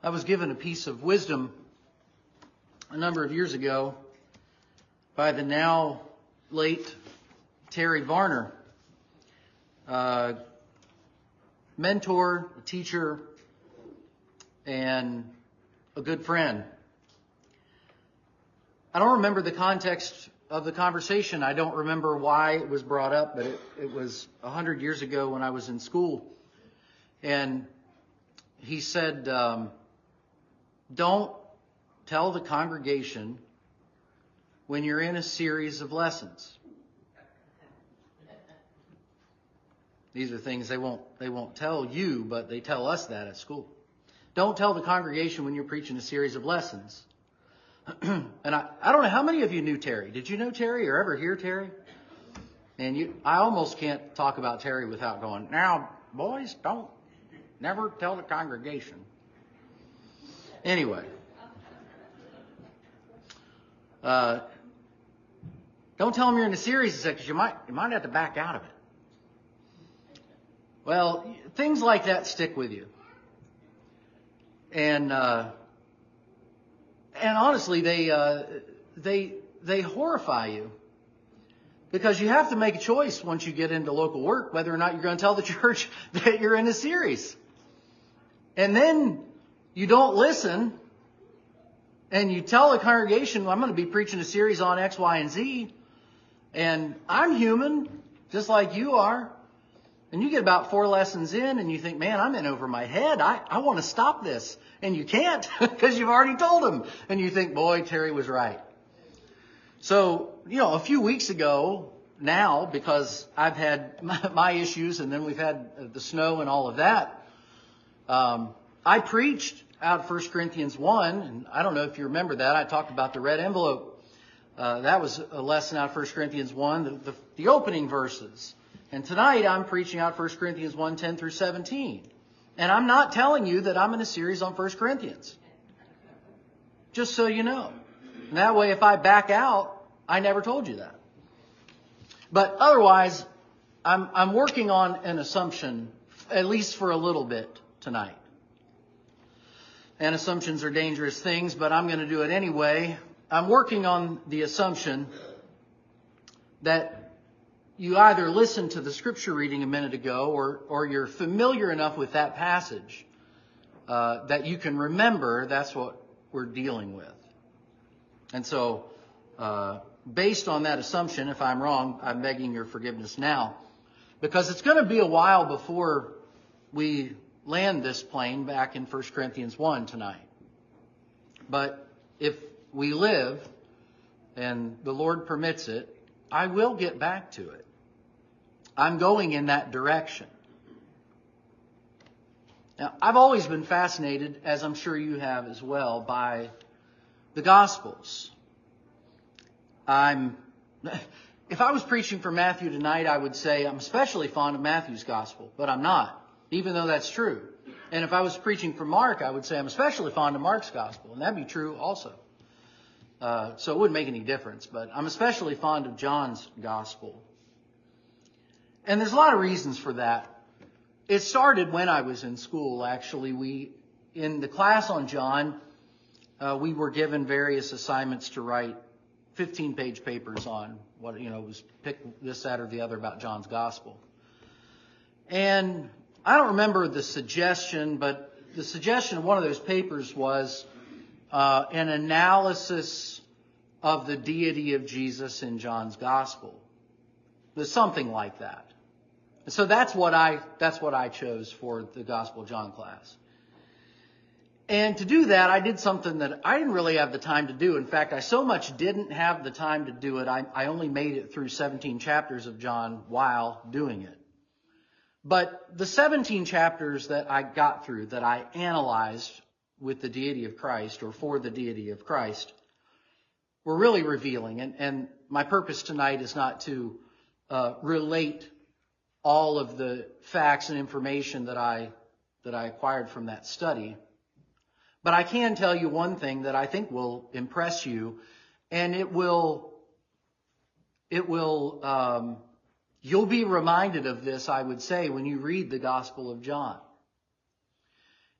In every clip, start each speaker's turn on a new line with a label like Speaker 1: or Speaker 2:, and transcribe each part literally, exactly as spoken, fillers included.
Speaker 1: I was given a piece of wisdom a number of years ago by the now late Terry Varner, uh, mentor, a teacher, and a good friend. I don't remember the context of the conversation. I don't remember why it was brought up, but it, it was a hundred years ago when I was in school. And he said, um, don't tell the congregation when you're in a series of lessons. These are things they won't, they won't tell you, but they tell us that at school. Don't tell the congregation when you're preaching a series of lessons. And I, I don't know how many of you knew Terry. Did you know Terry or ever hear Terry? And you, I almost can't talk about Terry without going, now, boys, don't never tell the congregation. Anyway. Uh, don't tell them you're in a series because you might, you might have to back out of it. Well, things like that stick with you. And, uh, and honestly, they, uh, they, they horrify you because you have to make a choice once you get into local work, whether or not you're going to tell the church that you're in a series. And then you don't listen and you tell the congregation, well, I'm going to be preaching a series on X, Y, and Z. And I'm human, just like you are. And you get about four lessons in and you think, man, I'm in over my head. I, I want to stop this. And you can't because you've already told them. And you think, boy, Terry was right. So, you know, a few weeks ago now, because I've had my, my issues and then we've had the snow and all of that, um, I preached out First Corinthians one. And I don't know if you remember that. I talked about the red envelope. Uh, that was a lesson out of First Corinthians one, the, the, the opening verses. And tonight I'm preaching out First Corinthians one, ten through seventeen. And I'm not telling you that I'm in a series on First Corinthians. Just so you know. And that way, if I back out, I never told you that. But otherwise, I'm, I'm working on an assumption, at least for a little bit tonight. And assumptions are dangerous things, but I'm going to do it anyway. I'm working on the assumption that you either listened to the scripture reading a minute ago or, or you're familiar enough with that passage uh, that you can remember that's what we're dealing with. And so, uh, based on that assumption, if I'm wrong, I'm begging your forgiveness now. Because it's going to be a while before we land this plane back in First Corinthians one tonight. But if we live, and the Lord permits it, I will get back to it. I'm going in that direction. Now, I've always been fascinated, as I'm sure you have as well, by the Gospels. I'm, if I was preaching for Matthew tonight, I would say I'm especially fond of Matthew's Gospel, but I'm not, even though that's true. And if I was preaching for Mark, I would say I'm especially fond of Mark's Gospel, and that'd be true also. Uh, so it wouldn't make any difference, but I'm especially fond of John's Gospel. And there's a lot of reasons for that. It started when I was in school, actually. We, in the class on John, uh, we were given various assignments to write fifteen-page papers on what, you know, was pick this, that, or the other about John's Gospel. And I don't remember the suggestion, but the suggestion of one of those papers was uh, an analysis of the deity of Jesus in John's Gospel. There's something like that. So that's what I that's what I chose for the Gospel of John class. And to do that, I did something that I didn't really have the time to do. In fact, I so much didn't have the time to do it, I, I only made it through seventeen chapters of John while doing it. But the seventeen chapters that I got through, that I analyzed with the deity of Christ, or for the deity of Christ, were really revealing. And, and my purpose tonight is not to uh, relate all of the facts and information that I that I acquired from that study. But I can tell you one thing that I think will impress you, and it will, it will, um, you'll be reminded of this, I would say, when you read the Gospel of John.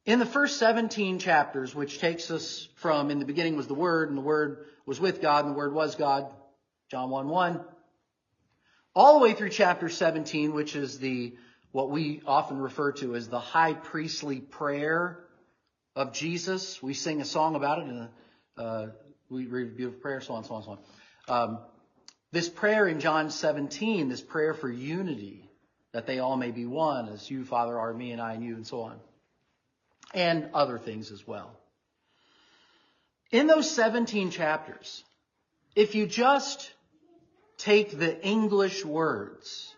Speaker 1: In the first seventeen chapters, which takes us from in the beginning was the Word, and the Word was with God, and the Word was God, John one one, all the way through chapter seventeen, which is the what we often refer to as the high priestly prayer of Jesus. We sing a song about it, and uh, we read a beautiful prayer, so on, so on, so on. Um, this prayer in John seventeen, this prayer for unity, that they all may be one, as you, Father, are me, and I and you, and so on. And other things as well. In those seventeen chapters, if you just take the English words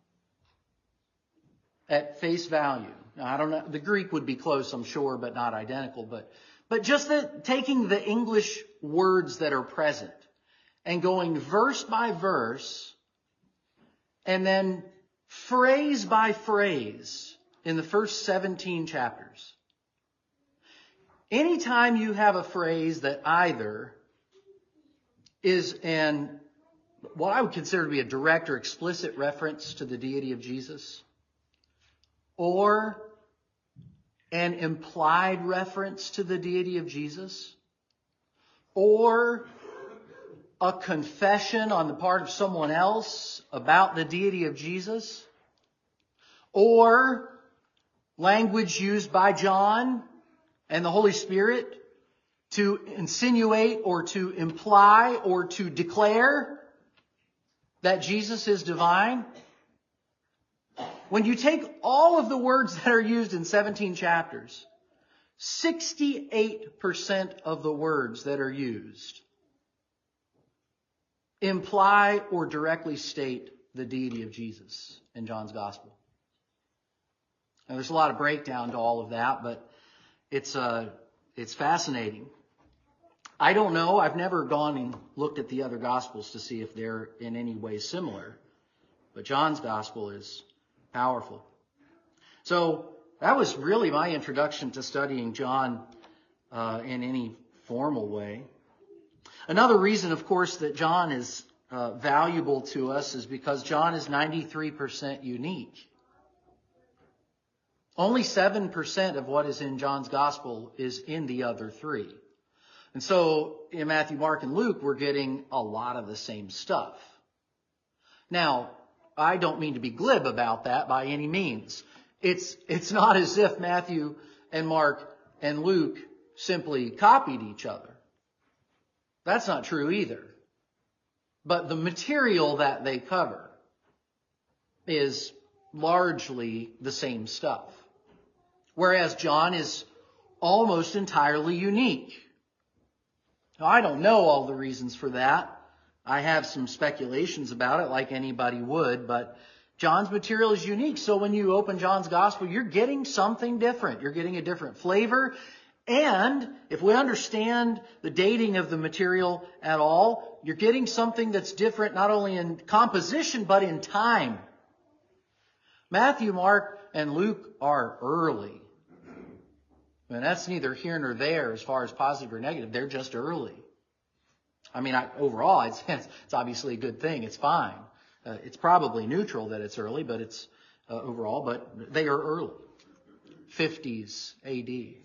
Speaker 1: at face value, now I don't know, the Greek would be close, I'm sure, but not identical, but, but just the, taking the English words that are present and going verse by verse and then phrase by phrase in the first seventeen chapters. Anytime you have a phrase that either is an, what I would consider to be a direct or explicit reference to the deity of Jesus, or an implied reference to the deity of Jesus, or a confession on the part of someone else about the deity of Jesus, or language used by John and the Holy Spirit to insinuate or to imply or to declare that Jesus is divine. When you take all of the words that are used in seventeen chapters, sixty-eight percent of the words that are used imply or directly state the deity of Jesus in John's Gospel. Now, there's a lot of breakdown to all of that, but It's uh, it's fascinating. I don't know. I've never gone and looked at the other Gospels to see if they're in any way similar. But John's Gospel is powerful. So that was really my introduction to studying John uh, in any formal way. Another reason, of course, that John is uh, valuable to us is because John is ninety-three percent unique. Only seven percent of what is in John's Gospel is in the other three. And so in Matthew, Mark, and Luke, we're getting a lot of the same stuff. Now, I don't mean to be glib about that by any means. It's, it's not as if Matthew and Mark and Luke simply copied each other. That's not true either. But the material that they cover is largely the same stuff. Whereas John is almost entirely unique. Now, I don't know all the reasons for that. I have some speculations about it, like anybody would, but John's material is unique. So when you open John's Gospel, you're getting something different. You're getting a different flavor. And if we understand the dating of the material at all, you're getting something that's different not only in composition, but in time. Matthew, Mark, and Luke are early. And that's neither here nor there as far as positive or negative. They're just early. I mean, I, overall, it's, it's obviously a good thing. It's fine. Uh, it's probably neutral that it's early, but it's uh, overall, but they are early. fifties A D.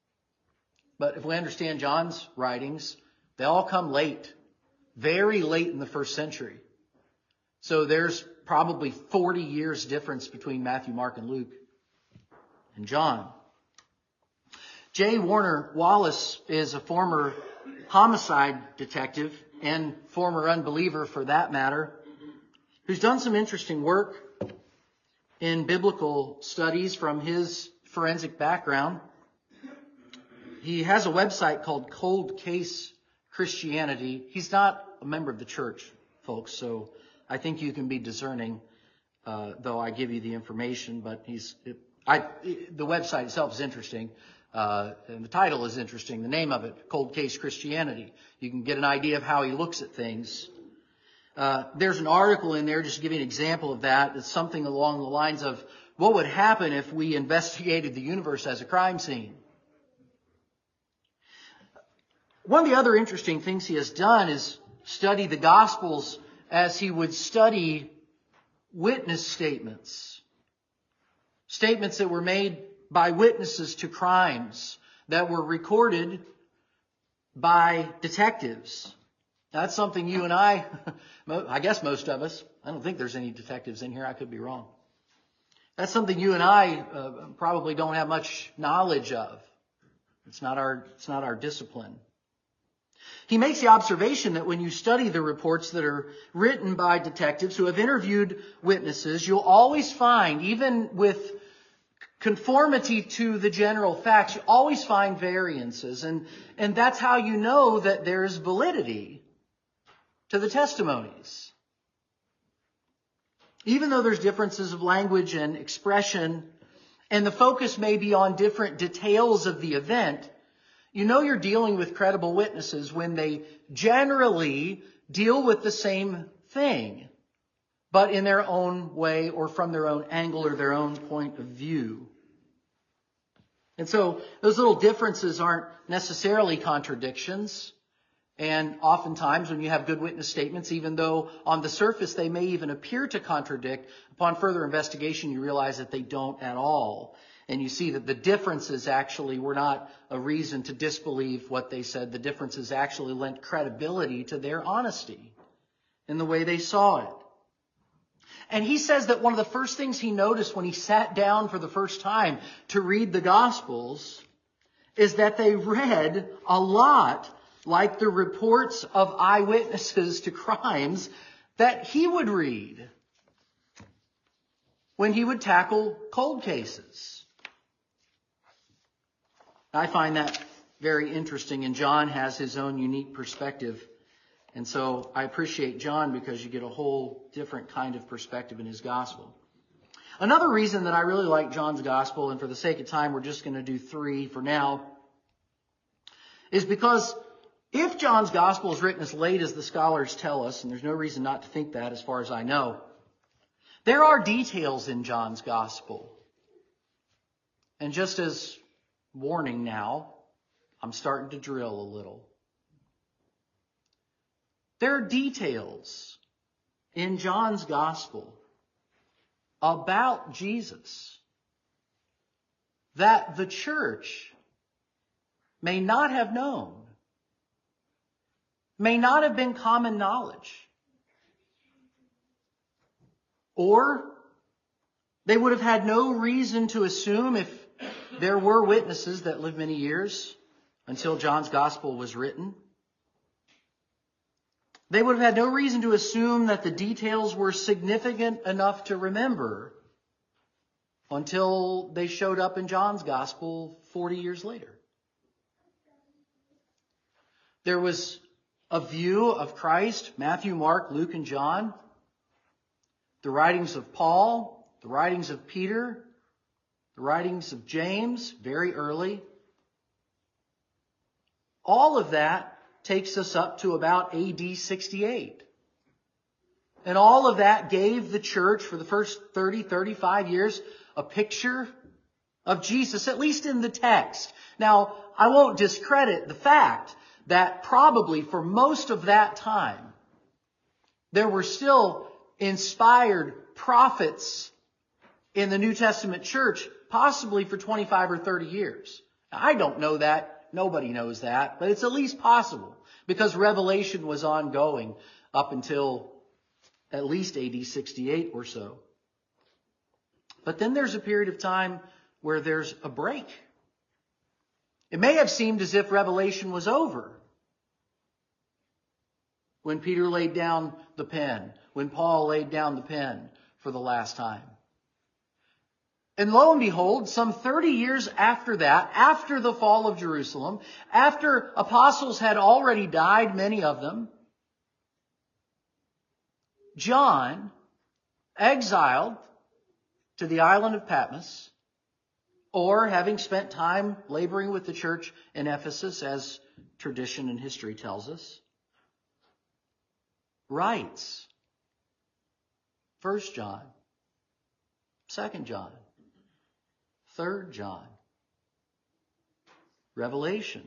Speaker 1: But if we understand John's writings, they all come late. Very late in the first century. So there's probably forty years difference between Matthew, Mark, and Luke and John. J. Warner Wallace is a former homicide detective and former unbeliever for that matter, who's done some interesting work in biblical studies from his forensic background. He has a website called Cold Case Christianity. He's not a member of the church, folks, so I think you can be discerning, uh, though I give you the information, but he's, it, I, it, the website itself is interesting, uh, and the title is interesting, the name of it, Cold Case Christianity. You can get an idea of how he looks at things. Uh, there's an article in there, just to give you an example of that. It's something along the lines of, what would happen if we investigated the universe as a crime scene? One of the other interesting things he has done is study the Gospels as he would study witness statements. Statements that were made by witnesses to crimes that were recorded by detectives. That's something you and I, I guess most of us, I don't think there's any detectives in here, I could be wrong. That's something you and I uh, probably don't have much knowledge of. It's not our, it's not our discipline. He makes the observation that when you study the reports that are written by detectives who have interviewed witnesses, you'll always find, even with conformity to the general facts, you always find variances. And, and that's how you know that there's validity to the testimonies. Even though there's differences of language and expression, and the focus may be on different details of the event, you know you're dealing with credible witnesses when they generally deal with the same thing, but in their own way or from their own angle or their own point of view. And so those little differences aren't necessarily contradictions. And oftentimes when you have good witness statements, even though on the surface they may even appear to contradict, upon further investigation you realize that they don't at all. And you see that the differences actually were not a reason to disbelieve what they said. The differences actually lent credibility to their honesty in the way they saw it. And he says that one of the first things he noticed when he sat down for the first time to read the Gospels is that they read a lot like the reports of eyewitnesses to crimes that he would read when he would tackle cold cases. I find that very interesting, and John has his own unique perspective. And so I appreciate John because you get a whole different kind of perspective in his gospel. Another reason that I really like John's gospel, and for the sake of time we're just going to do three for now, is because if John's gospel is written as late as the scholars tell us, and there's no reason not to think that as far as I know, there are details in John's gospel. And just as warning now, I'm starting to drill a little. There are details in John's gospel about Jesus that the church may not have known, may not have been common knowledge, or they would have had no reason to assume, if there were witnesses that lived many years until John's gospel was written, they would have had no reason to assume that the details were significant enough to remember until they showed up in John's gospel forty years later. There was a view of Christ, Matthew, Mark, Luke, and John, the writings of Paul, the writings of Peter, the writings of James, very early. All of that takes us up to about A D sixty-eight. And all of that gave the church for the first thirty, thirty-five years a picture of Jesus, at least in the text. Now, I won't discredit the fact that probably for most of that time, there were still inspired prophets in the New Testament church, possibly for twenty-five or thirty years. Now, I don't know that. Nobody knows that. But it's at least possible because Revelation was ongoing up until at least A D sixty-eight or so. But then there's a period of time where there's a break. It may have seemed as if Revelation was over when Peter laid down the pen, when Paul laid down the pen for the last time. And lo and behold, some thirty years after that, after the fall of Jerusalem, after apostles had already died, many of them, John, exiled to the island of Patmos, or having spent time laboring with the church in Ephesus, as tradition and history tells us, writes First John, Second John, Third John, Revelation,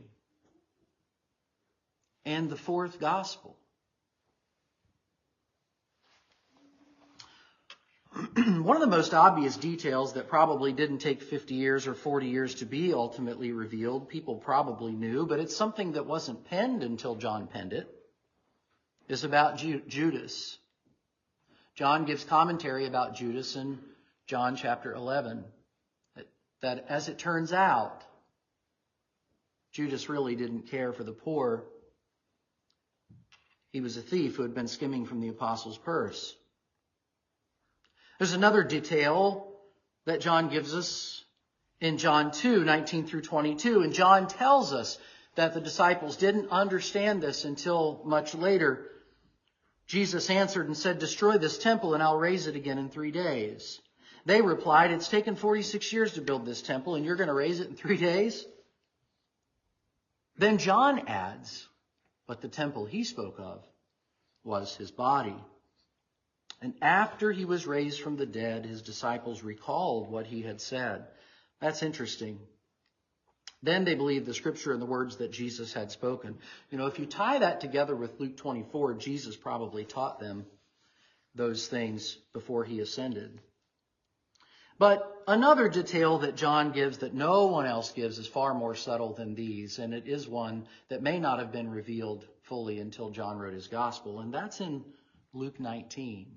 Speaker 1: and the fourth gospel. one of the most obvious details that probably didn't take fifty years or forty years to be ultimately revealed, people probably knew, but it's something that wasn't penned until John penned it, is about Ju- Judas. John gives commentary about Judas in John chapter eleven. That, that as it turns out, Judas really didn't care for the poor. He was a thief who had been skimming from the apostles' purse. There's another detail that John gives us in John two, nineteen through twenty-two. And John tells us that the disciples didn't understand this until much later. Jesus answered and said, "Destroy this temple and I'll raise it again in three days." They replied, "It's taken forty-six years to build this temple and you're going to raise it in three days? Then John adds, but the temple he spoke of was his body. And after he was raised from the dead, his disciples recalled what he had said. That's interesting. Then they believed the scripture and the words that Jesus had spoken. You know, if you tie that together with Luke twenty-four, Jesus probably taught them those things before he ascended. But another detail that John gives that no one else gives is far more subtle than these, and it is one that may not have been revealed fully until John wrote his gospel, and that's in Luke nineteen.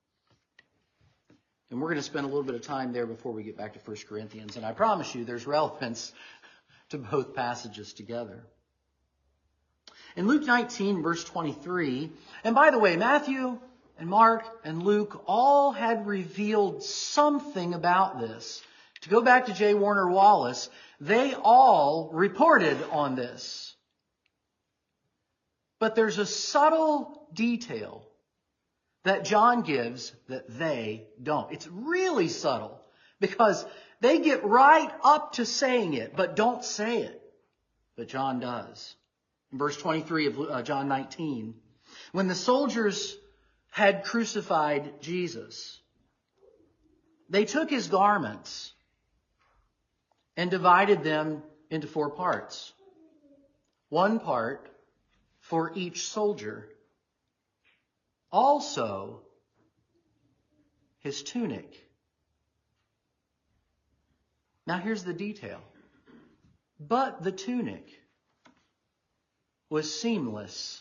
Speaker 1: And we're going to spend a little bit of time there before we get back to First Corinthians, and I promise you there's relevance to both passages together. In Luke nineteen, verse twenty-three, and by the way, Matthew and Mark and Luke all had revealed something about this. To go back to J. Warner Wallace, they all reported on this. But there's a subtle detail that John gives that they don't. It's really subtle because they get right up to saying it, but don't say it. But John does. In verse twenty-three of uh, John nineteen, when the soldiers had crucified Jesus, they took his garments and divided them into four parts. One part for each soldier. Also, his tunic. Now here's the detail. But the tunic was seamless,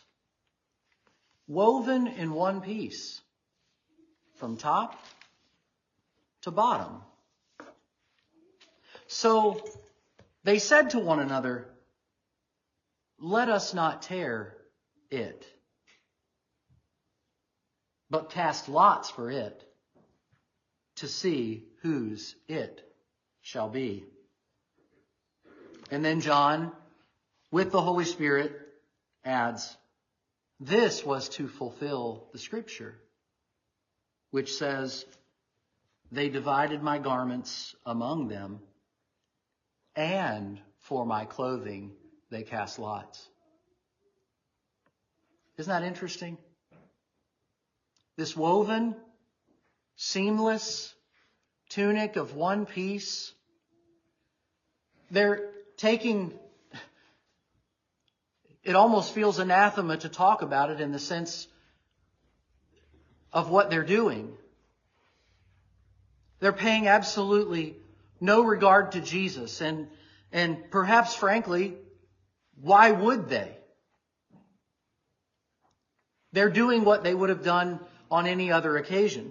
Speaker 1: woven in one piece, from top to bottom. So they said to one another, "Let us not tear it, but cast lots for it to see whose it shall be." And then John, with the Holy Spirit, adds, "This was to fulfill the scripture, which says, they divided my garments among them, and for my clothing they cast lots." Isn't that interesting? This woven, seamless tunic of one piece, they're taking, it almost feels anathema to talk about it in the sense of what they're doing. They're paying absolutely no regard to Jesus. And, and perhaps, frankly, why would they? They're doing what they would have done on any other occasion.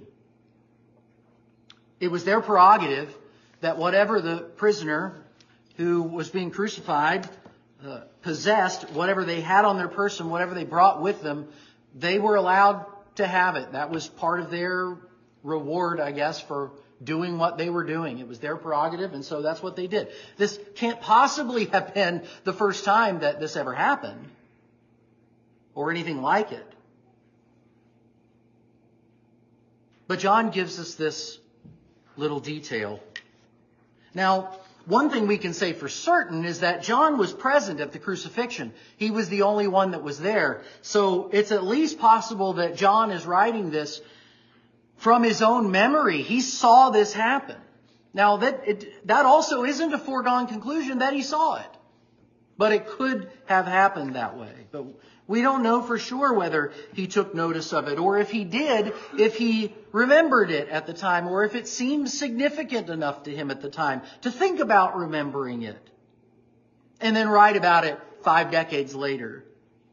Speaker 1: It was their prerogative that whatever the prisoner who was being crucified uh, possessed, whatever they had on their person, whatever they brought with them, they were allowed to have it. That was part of their reward, I guess, for doing what they were doing. It was their prerogative, and so that's what they did. This can't possibly have been the first time that this ever happened, or anything like it. But John gives us this little detail. Now, one thing we can say for certain is that John was present at the crucifixion. He was the only one that was there. So it's at least possible that John is writing this from his own memory. He saw this happen. Now, that it, that also isn't a foregone conclusion that he saw it. But it could have happened that way. But We don't know for sure whether he took notice of it, or if he did, if he remembered it at the time, or if it seemed significant enough to him at the time to think about remembering it and then write about it five decades later.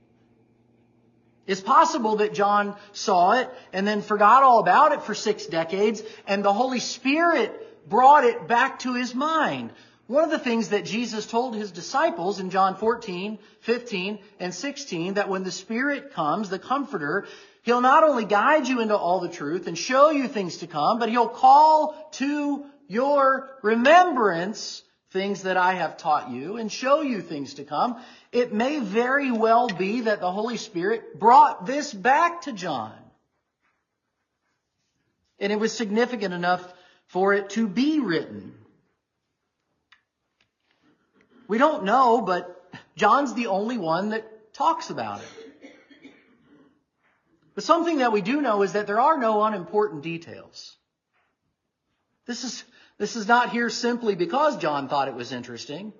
Speaker 1: It's possible that John saw it and then forgot all about it for six decades, and the Holy Spirit brought it back to his mind. One of the things that Jesus told his disciples in John fourteen, fifteen, and sixteen, that when the Spirit comes, the Comforter, he'll not only guide you into all the truth and show you things to come, but he'll call to your remembrance things that I have taught you and show you things to come. It may very well be that the Holy Spirit brought this back to John. And it was significant enough for it to be written. We don't know, but John's the only one that talks about it. But something that we do know is that there are no unimportant details. This is, this is not here simply because John thought it was interesting.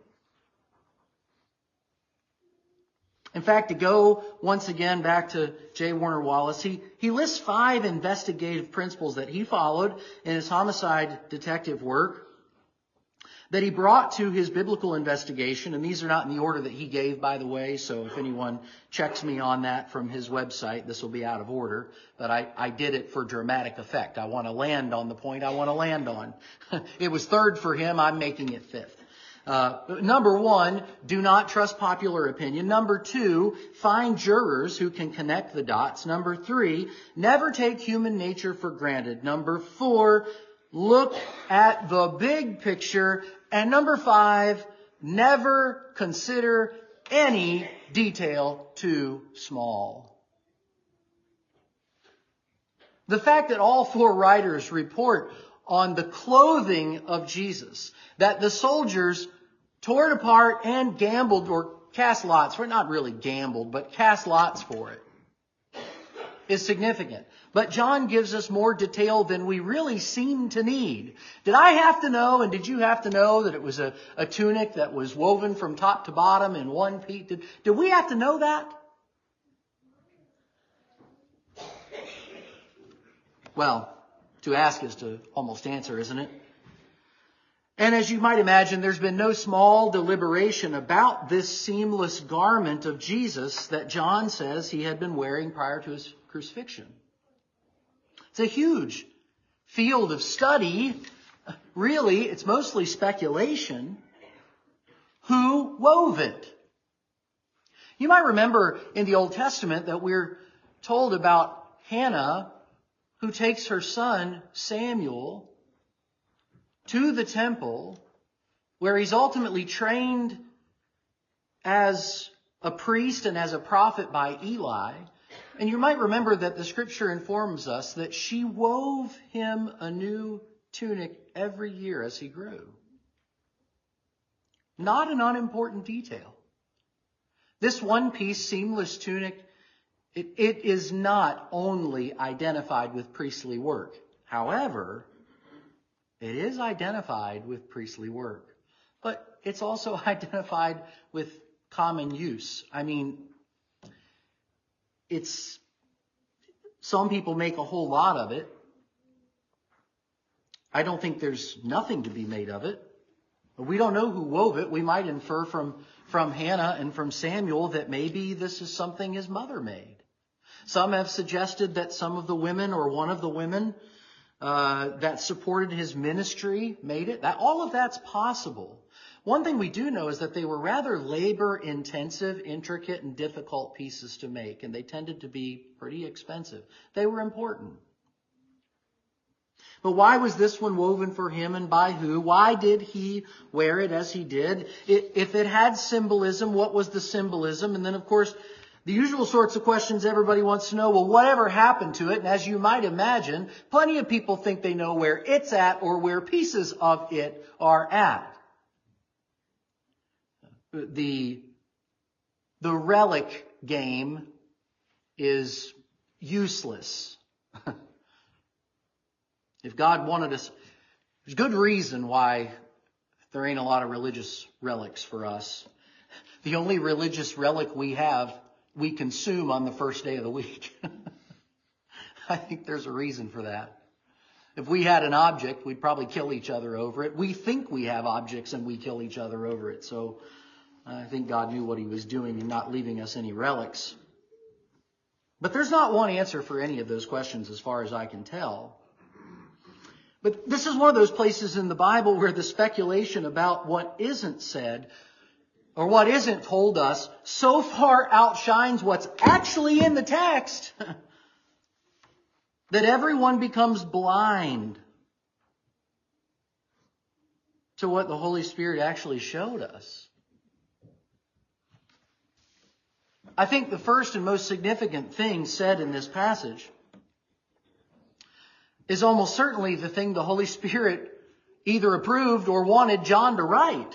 Speaker 1: In fact, to go once again back to J. Warner Wallace, he, he lists five investigative principles that he followed in his homicide detective work that he brought to his biblical investigation. And these are not in the order that he gave, by the way, so if anyone checks me on that from his website, this will be out of order. But I, I did it for dramatic effect. I want to land on the point I want to land on. It was third for him. I'm making it fifth. Uh, number one, do not trust popular opinion. Number two, find jurors who can connect the dots. Number three, never take human nature for granted. Number four, look at the big picture. And number five, never consider any detail too small. The fact that all four writers report on the clothing of Jesus, that the soldiers tore it apart and gambled or cast lots for it, not really gambled, but cast lots for it, is significant. But John gives us more detail than we really seem to need. Did I have to know, and did you have to know, that it was a, a tunic that was woven from top to bottom in one piece? Did, did we have to know that? Well, to ask is to almost answer, isn't it? And as you might imagine, there's been no small deliberation about this seamless garment of Jesus that John says he had been wearing prior to his crucifixion. It's a huge field of study. Really, it's mostly speculation. Who wove it? You might remember in the Old Testament that we're told about Hannah, who takes her son Samuel to the temple, where he's ultimately trained as a priest and as a prophet by Eli. And you might remember that the scripture informs us that she wove him a new tunic every year as he grew. Not an unimportant detail. This one-piece seamless tunic, it, it is not only identified with priestly work. However, it is identified with priestly work. But it's also identified with common use. I mean, it's, some people make a whole lot of it. I don't think there's nothing to be made of it. We don't know who wove it. We might infer from, from Hannah and from Samuel that maybe this is something his mother made. Some have suggested that some of the women or one of the women uh, that supported his ministry made it. That, all of that's possible. One thing we do know is that they were rather labor-intensive, intricate, and difficult pieces to make, and they tended to be pretty expensive. They were important. But why was this one woven for him and by who? Why did he wear it as he did? It, if it had symbolism, what was the symbolism? And then, of course, the usual sorts of questions everybody wants to know, well, whatever happened to it? And as you might imagine, plenty of people think they know where it's at or where pieces of it are at. The, the relic game is useless. If God wanted us, there's good reason why there ain't a lot of religious relics for us. The only religious relic we have we consume on the first day of the week. I think there's a reason for that. If we had an object, we'd probably kill each other over it. We think we have objects and we kill each other over it. So I think God knew what he was doing in not leaving us any relics. But there's not one answer for any of those questions as far as I can tell. But this is one of those places in the Bible where the speculation about what isn't said or what isn't told us so far outshines what's actually in the text that everyone becomes blind to what the Holy Spirit actually showed us. I think the first and most significant thing said in this passage is almost certainly the thing the Holy Spirit either approved or wanted John to write.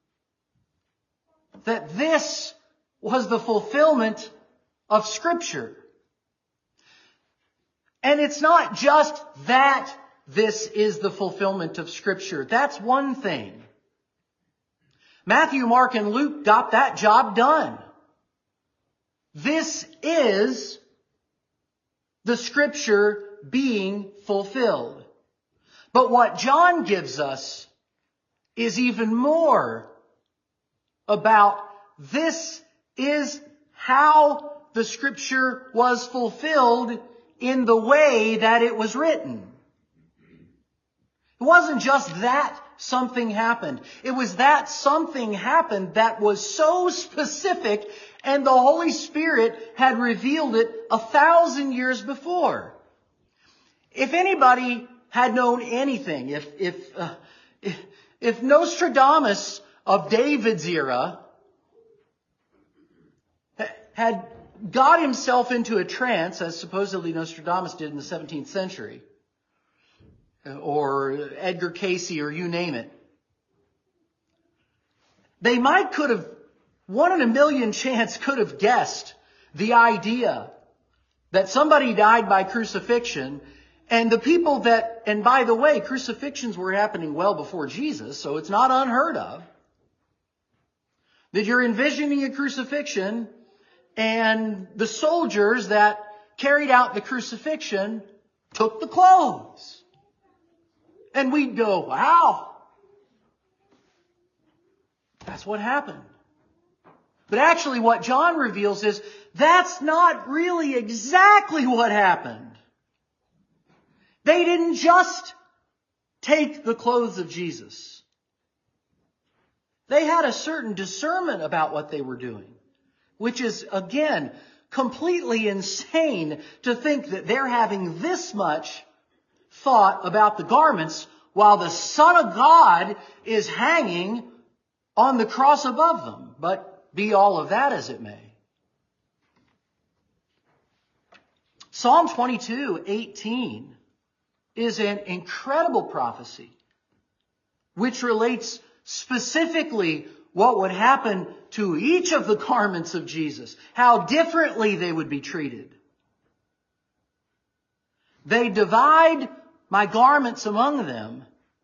Speaker 1: That this was the fulfillment of Scripture. And it's not just that this is the fulfillment of Scripture. That's one thing. Matthew, Mark, and Luke got that job done. This is the Scripture being fulfilled. But what John gives us is even more about this is how the Scripture was fulfilled in the way that it was written. It wasn't just that something happened. It was that something happened that was so specific, and the Holy Spirit had revealed it a thousand years before. If anybody had known anything, if if uh, if, if Nostradamus of David's era had got himself into a trance, as supposedly Nostradamus did in the seventeenth century, or Edgar Cayce, or you name it, they might could have, one in a million chance could have guessed the idea that somebody died by crucifixion, and the people that, and by the way, crucifixions were happening well before Jesus, so it's not unheard of, that you're envisioning a crucifixion, and the soldiers that carried out the crucifixion took the clothes. And we'd go, wow. That's what happened. But actually what John reveals is that's not really exactly what happened. They didn't just take the clothes of Jesus. They had a certain discernment about what they were doing, which is, again, completely insane to think that they're having this much thought about the garments while the Son of God is hanging on the cross above them. But be all of that as it may. Psalm twenty-two eighteen is an incredible prophecy which relates specifically what would happen to each of the garments of Jesus, how differently they would be treated. They divide my garments among them,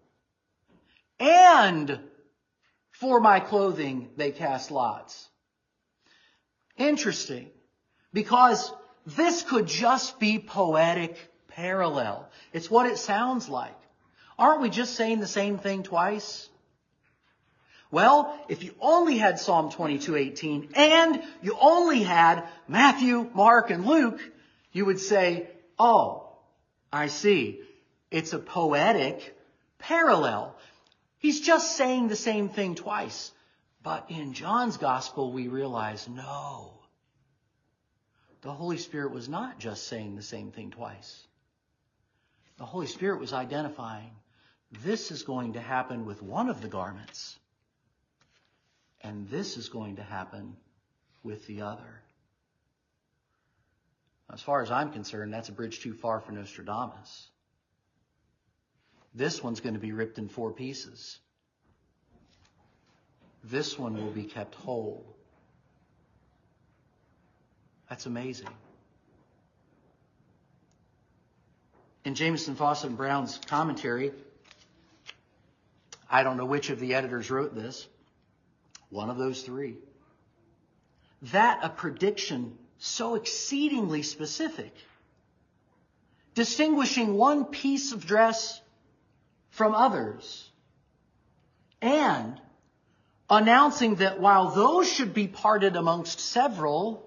Speaker 1: and for my clothing they cast lots. Interesting, because this could just be poetic parallel. It's what it sounds like. Aren't we just saying the same thing twice? Well, if you only had Psalm twenty-two eighteen and you only had Matthew, Mark, and Luke, you would say, oh, I see. It's a poetic parallel. He's just saying the same thing twice. But in John's gospel, we realize, no. The Holy Spirit was not just saying the same thing twice. The Holy Spirit was identifying, this is going to happen with one of the garments. And this is going to happen with the other. As far as I'm concerned, that's a bridge too far for Nostradamus. This one's going to be ripped in four pieces. This one will be kept whole. That's amazing. In Jameson, Fawcett, and Brown's commentary, I don't know which of the editors wrote this, one of those three, that a prediction so exceedingly specific, distinguishing one piece of dress from others, and announcing that while those should be parted amongst several,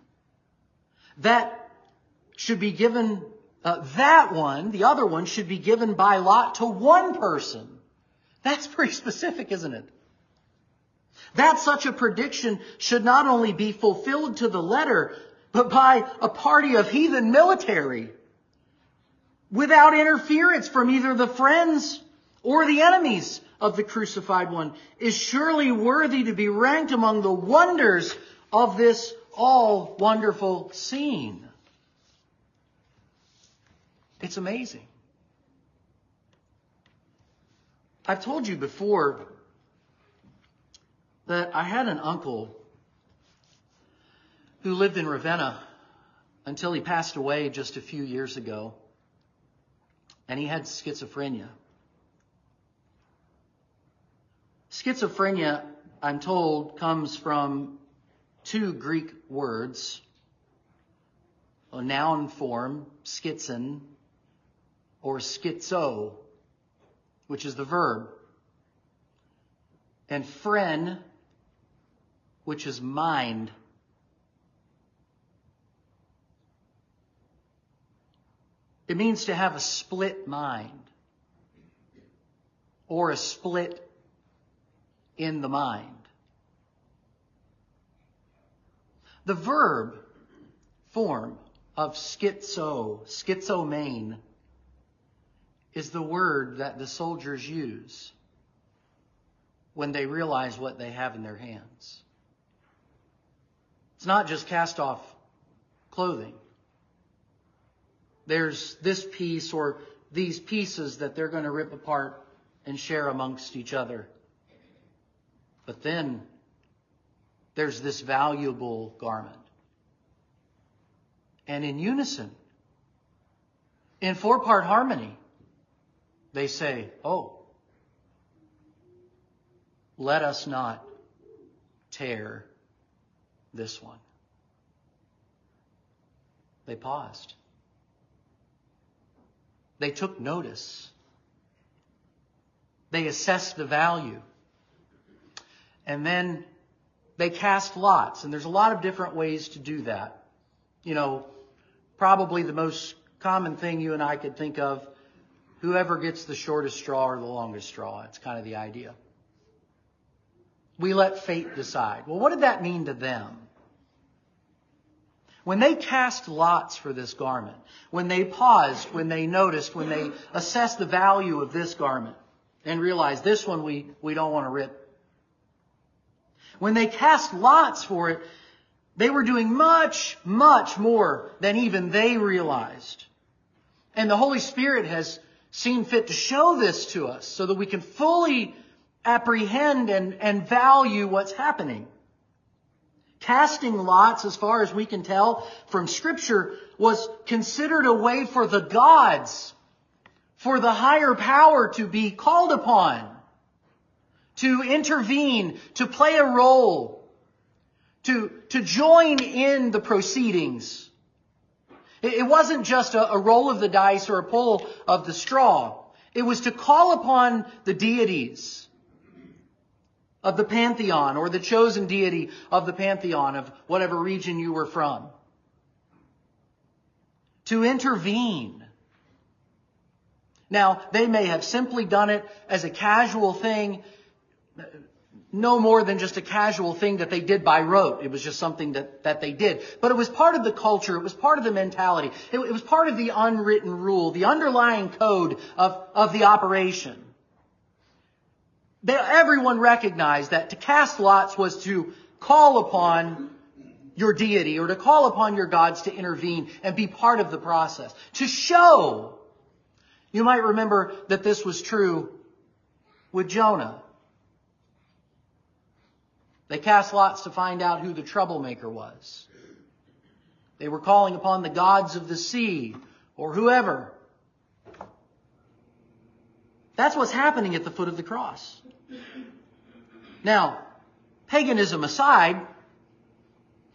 Speaker 1: that should be given, uh, that one, the other one, should be given by lot to one person. That's pretty specific, isn't it? That such a prediction should not only be fulfilled to the letter, but by a party of heathen military, without interference from either the friends or the enemies of the crucified one, is surely worthy to be ranked among the wonders of this all wonderful scene. It's amazing. I've told you before that I had an uncle who lived in Ravenna until he passed away just a few years ago. And he had schizophrenia. Schizophrenia, I'm told, comes from two Greek words. A noun form, schizon, or schizo, which is the verb. And phren, which is mind. It means to have a split mind, or a split in the mind. The verb form of schizo, schizomane, is the word that the soldiers use when they realize what they have in their hands. It's not just cast off clothing. There's this piece or these pieces that they're going to rip apart and share amongst each other. But then there's this valuable garment. And in unison, in four-part harmony, they say, oh, let us not tear this one. They paused. They took notice. They assessed the value. And then they cast lots. And there's a lot of different ways to do that. You know, probably the most common thing you and I could think of, whoever gets the shortest straw or the longest straw. It's kind of the idea. We let fate decide. Well, what did that mean to them? When they cast lots for this garment, when they paused, when they noticed, when they assessed the value of this garment and realized this one we, we don't want to rip. When they cast lots for it, they were doing much, much more than even they realized. And the Holy Spirit has seen fit to show this to us so that we can fully apprehend and, and value what's happening. Casting lots, as far as we can tell from Scripture, was considered a way for the gods, for the higher power to be called upon, to intervene, to play a role, to, to join in the proceedings. It, it wasn't just a, a roll of the dice or a pull of the straw. It was to call upon the deities of the pantheon, or the chosen deity of the pantheon of whatever region you were from, to intervene. Now, they may have simply done it as a casual thing, no more than just a casual thing that they did by rote. It was just something that, that they did. But it was part of the culture. It was part of the mentality. It, it was part of the unwritten rule, the underlying code of, of the operation. They, everyone recognized that to cast lots was to call upon your deity or to call upon your gods to intervene and be part of the process. To show. You might remember that this was true with Jonah. They cast lots to find out who the troublemaker was. They were calling upon the gods of the sea or whoever. That's what's happening at the foot of the cross. Now, paganism aside,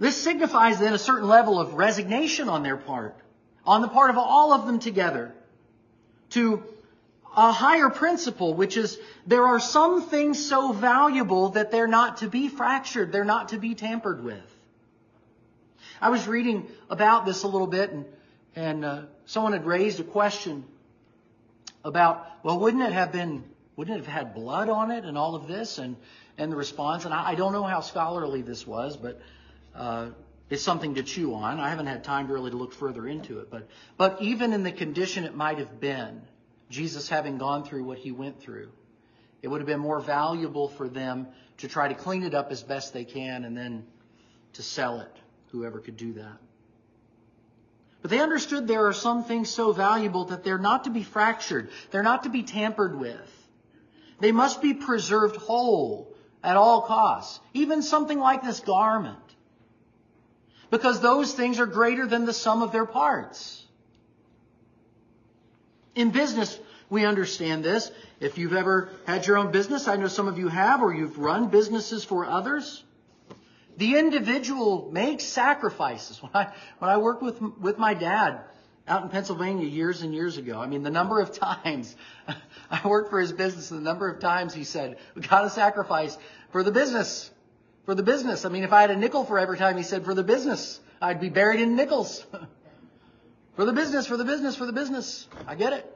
Speaker 1: This signifies then a certain level of resignation on their part, on the part of all of them together, to a higher principle, which is there are some things so valuable that they're not to be fractured, they're not to be tampered with. I was reading about this a little bit, and, and uh, someone had raised a question about, well, wouldn't it have been, wouldn't it have had blood on it and all of this? And, and the response, and I, I don't know how scholarly this was, but uh, it's something to chew on. I haven't had time really to look further into it. But, but even in the condition it might have been, Jesus having gone through what he went through, it would have been more valuable for them to try to clean it up as best they can and then to sell it, whoever could do that. But they understood there are some things so valuable that they're not to be fractured. They're not to be tampered with. They must be preserved whole at all costs. Even something like this garment. Because those things are greater than the sum of their parts. In business, we understand this. If you've ever had your own business, I know some of you have, or you've run businesses for others. The individual makes sacrifices. When I, when I worked with, with my dad out in Pennsylvania years and years ago, I mean, the number of times I worked for his business, and the number of times he said, we got to sacrifice for the business, for the business. I mean, if I had a nickel for every time he said for the business, I'd be buried in nickels. For the business, for the business, for the business. I get it.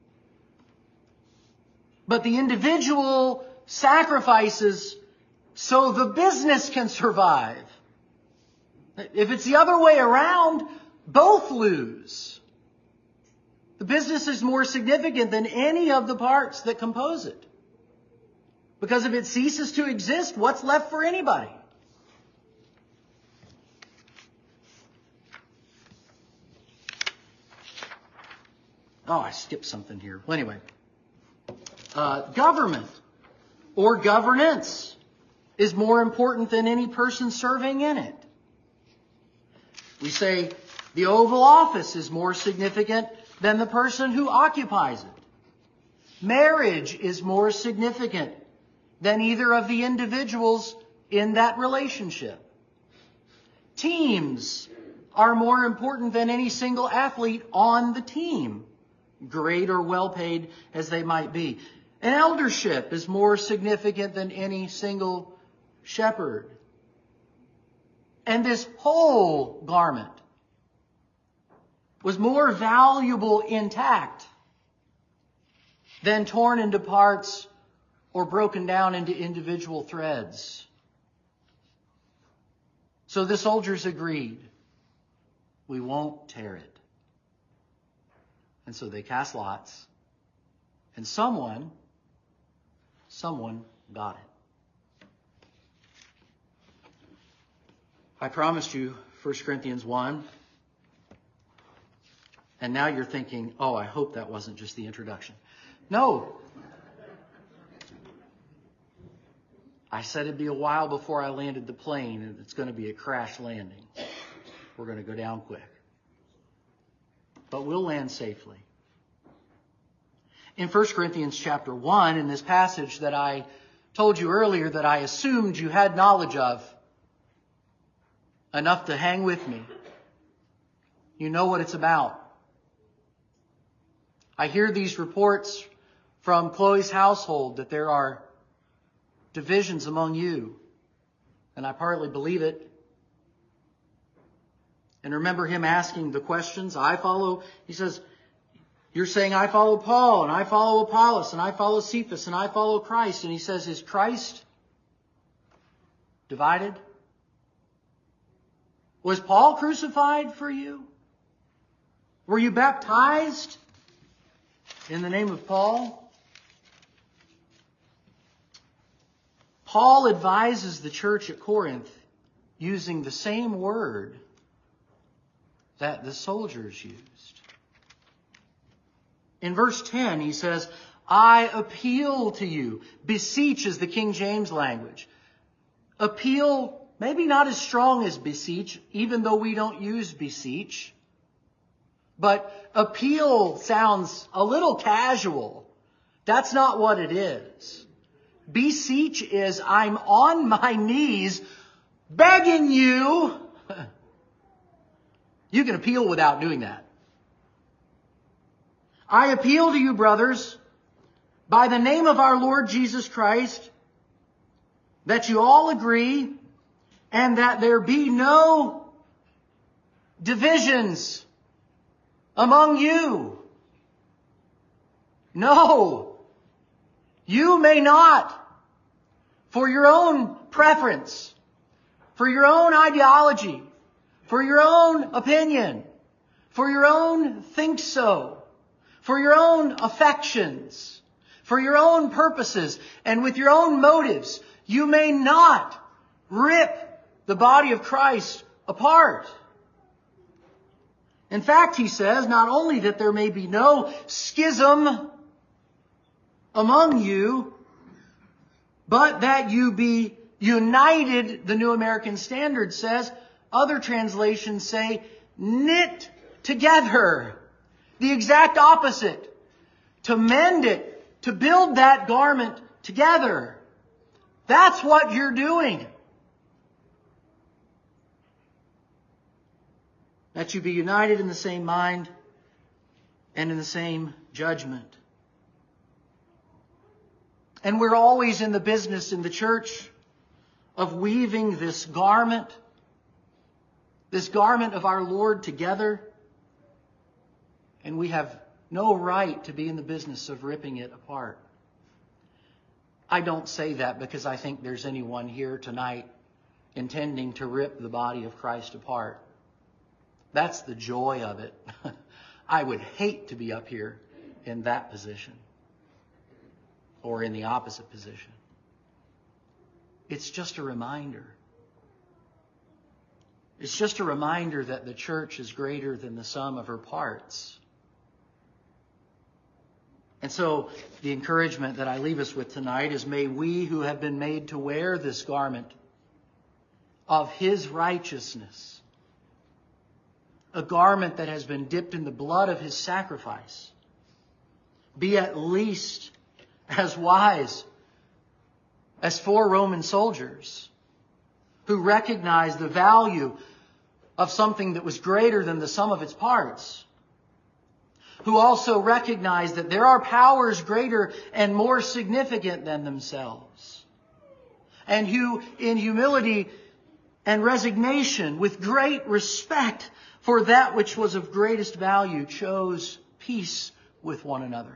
Speaker 1: But the individual sacrifices so the business can survive. If it's the other way around, both lose. The business is more significant than any of the parts that compose it. Because if it ceases to exist, what's left for anybody? Oh, I skipped something here. Well, anyway. Uh, government or governance is more important than any person serving in it. We say the Oval Office is more significant than the person who occupies it. Marriage is more significant than either of the individuals in that relationship. Teams are more important than any single athlete on the team, great or well paid as they might be. An eldership is more significant than any single shepherd. And this whole garment was more valuable intact than torn into parts or broken down into individual threads. So the soldiers agreed, we won't tear it. And so they cast lots, and someone, someone got it. I promised you First Corinthians one. And now you're thinking, oh, I hope that wasn't just the introduction. No. I said it'd be a while before I landed the plane, and it's going to be a crash landing. We're going to go down quick. But we'll land safely. In First Corinthians chapter one, in this passage that I told you earlier that I assumed you had knowledge of, enough to hang with me. You know what it's about. I hear these reports from Chloe's household that there are divisions among you. And I partly believe it. And remember him asking the questions. I follow, he says, you're saying I follow Paul, and I follow Apollos, and I follow Cephas, and I follow Christ. And he says, is Christ divided? Was Paul crucified for you? Were you baptized in the name of Paul? Paul advises the church at Corinth using the same word that the soldiers used. In verse ten, he says, I appeal to you. Beseech is the King James language. Appeal, maybe not as strong as beseech, even though we don't use beseech. But appeal sounds a little casual. That's not what it is. Beseech is I'm on my knees begging you You can appeal without doing that. I appeal to you, brothers, by the name of our Lord Jesus Christ, that you all agree and that there be no divisions among you. No, you may not, for your own preference, for your own ideology, for your own opinion, for your own think so, for your own affections, for your own purposes, and with your own motives, you may not rip the body of Christ apart. In fact, he says, not only that there may be no schism among you, but that you be united, the New American Standard says. Other translations say knit together. The exact opposite. To mend it, to build that garment together. That's what you're doing. That you be united in the same mind and in the same judgment. And we're always in the business in the church of weaving this garment, this garment of our Lord together. And we have no right to be in the business of ripping it apart. I don't say that because I think there's anyone here tonight intending to rip the body of Christ apart. That's the joy of it. I would hate to be up here in that position. Or in the opposite position. It's just a reminder. It's just a reminder that the church is greater than the sum of her parts. And so the encouragement that I leave us with tonight is, may we who have been made to wear this garment of His righteousness, a garment that has been dipped in the blood of His sacrifice, be at least as wise as four Roman soldiers who recognized the value of something that was greater than the sum of its parts, who also recognized that there are powers greater and more significant than themselves, and who in humility and resignation, with great respect for that which was of greatest value, chose peace with one another.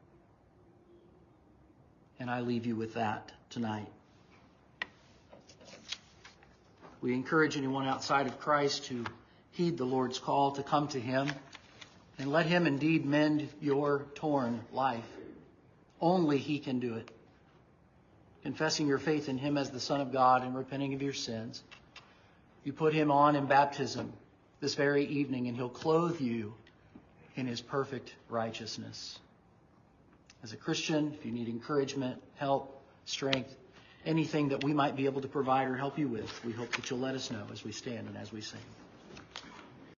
Speaker 1: And I leave you with that tonight. We encourage anyone outside of Christ to heed the Lord's call to come to Him and let Him indeed mend your torn life. Only He can do it. Confessing your faith in Him as the Son of God and repenting of your sins, you put Him on in baptism this very evening, and He'll clothe you in His perfect righteousness. As a Christian, if you need encouragement, help, strength, anything that we might be able to provide or help you with, we hope that you'll let us know as we stand and as we sing.